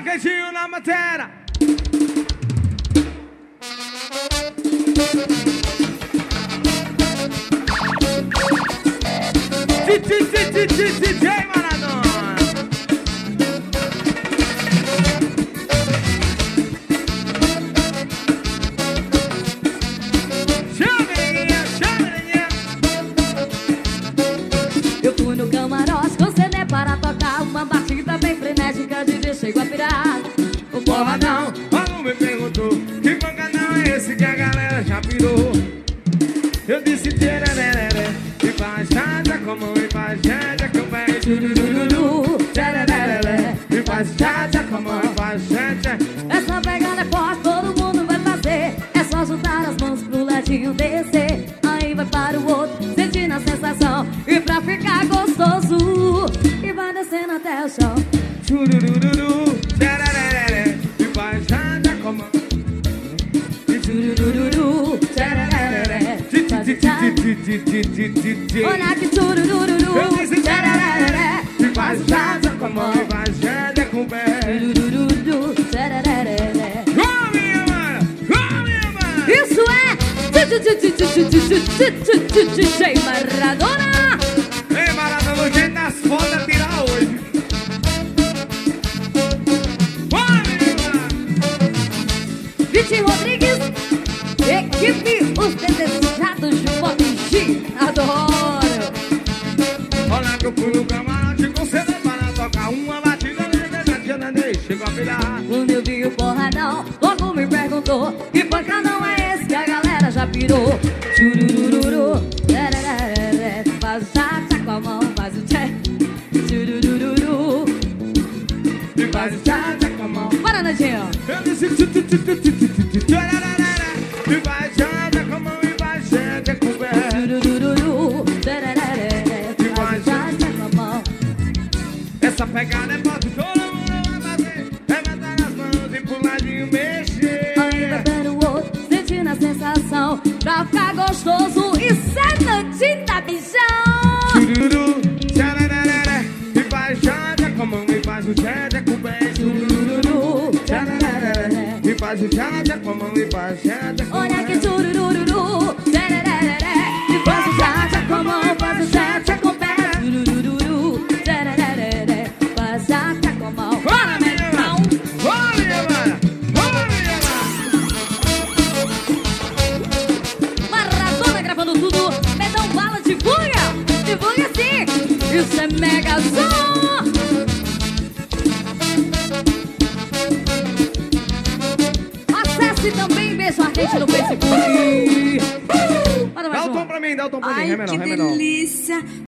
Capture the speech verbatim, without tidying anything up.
Marquezinho na matéria. D J Maradona. Chama, chama. Eu fui no camarote com C D para tocar uma batida bem frenética, D J chegou a pirar. O porradão, quando me perguntou que pancadão é esse que a galera já pirou, eu disse tererere, e faz chata como e faz chata que eu pego turururu, tererere, e faz chata como e faz chata. Essa pegada é forte, todo mundo vai fazer. É só juntar as mãos pro ladinho descer. Aí vai para o outro, sentindo a sensação. E pra ficar gostoso, e vai descendo até o chão. Turururu, tererere, e faz chata como e turururu, tererere. Olha que turururu, eu disse tererere, e faz chata como e faz chata com o pé. turururu, tererere. Ô minha mano, ô minha mano. Isso é D J Maradona. Ei, Maradona, o jeito das fotos tirar hoje. Ô minha mano. Vitinho Rodrigues, equipe Os Desejados de Popinchi. Adoro. Olha que eu fui no camarote com C D para tocar uma batida na deixa, chegou a pilhar. Quando eu vi o porradão, logo me perguntou que pancadão é esse que a galera já pirou. Churururu, tererere, faz o tcha com a mão, faz o tchê. Churururu, E faz o chata com a mão. bora, Nadinho. Eu disse tu tu tu tu tu tu tu tu. E faz chata com a mão e faz chata com o pé. Churururu, tererere, faz o tcha com a mão. Essa pegada é forte, todo mundo vai fazer. Levantar as mãos e pro ladinho mexer. Aí vai ver o outro, sentindo a sensação. Pra ficar gostoso e sentadinho da bichão. Chururu, tchararara, e faz chata com a mão e faz o chata com o pé. Chururu, tchararara, e faz o chata com a mão e faz chata com o pé. Olha que turururu, tererere, e faz o tcha com a mão, faz o tcha com o pé. Turururu, tererere, faz o tcha com a mão. Bora, minha mano! Bora, minha mano! Bora, minha mano! Maradona gravando tudo, medão bala, divulga, divulga sim, isso é mega som. Acesse também, beijo a gente no Facebook. Manda mais Dá o uma. tom pra mim, dá o tom pra mim, Ai, remenão, que remenão. delícia.